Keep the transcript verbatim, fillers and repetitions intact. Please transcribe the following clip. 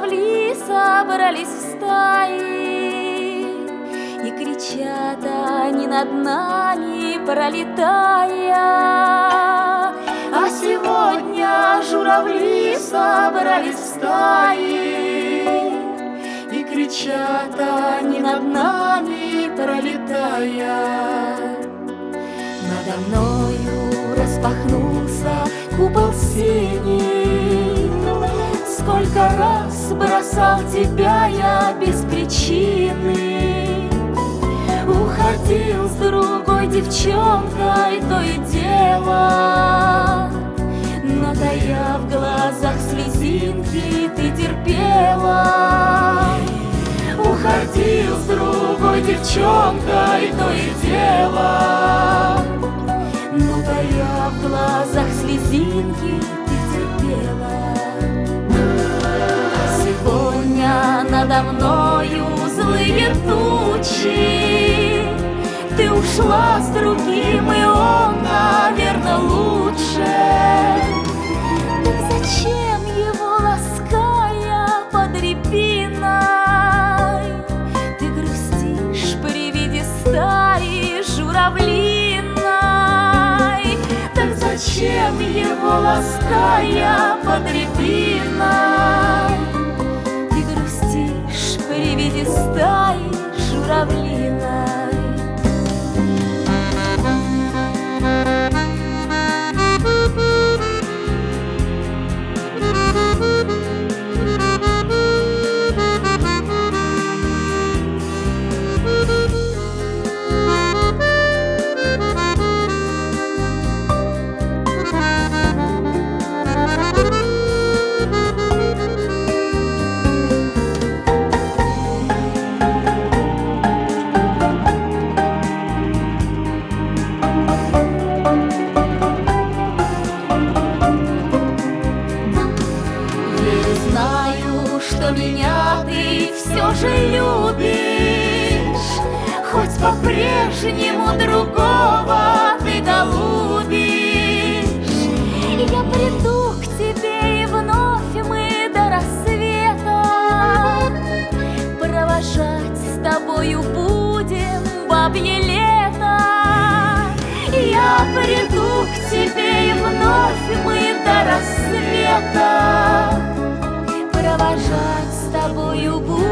журавли собрались в стаи, и кричат они над нами, пролетая. А сегодня журавли собрались в стаи, и кричат они над нами, пролетая. Надо мною распахнулся купол синий. Сколько раз бросал тебя я без причины, уходил с другой девчонкой, то и дело. Но тая в глазах слезинки, ты терпела. Уходил с другой девчонкой, то и дело. Но тая в глазах слезинки, ты терпела. Сегодня надо мною злые тучи, ты ушла с другим, и он, наверное, лучше. Так зачем его, лаская под рябиной, ты грустишь при виде стаи журавлиной? Так зачем его, лаская под рябиной, ты грустишь при виде стаи журавлиной? Что меня ты все же любишь, хоть по-прежнему другого ты голубишь. Я приду к тебе, и вновь мы до рассвета провожать с тобою будем бабье лето. Я приду к тебе, и вновь мы до рассвета провожать с тобою будем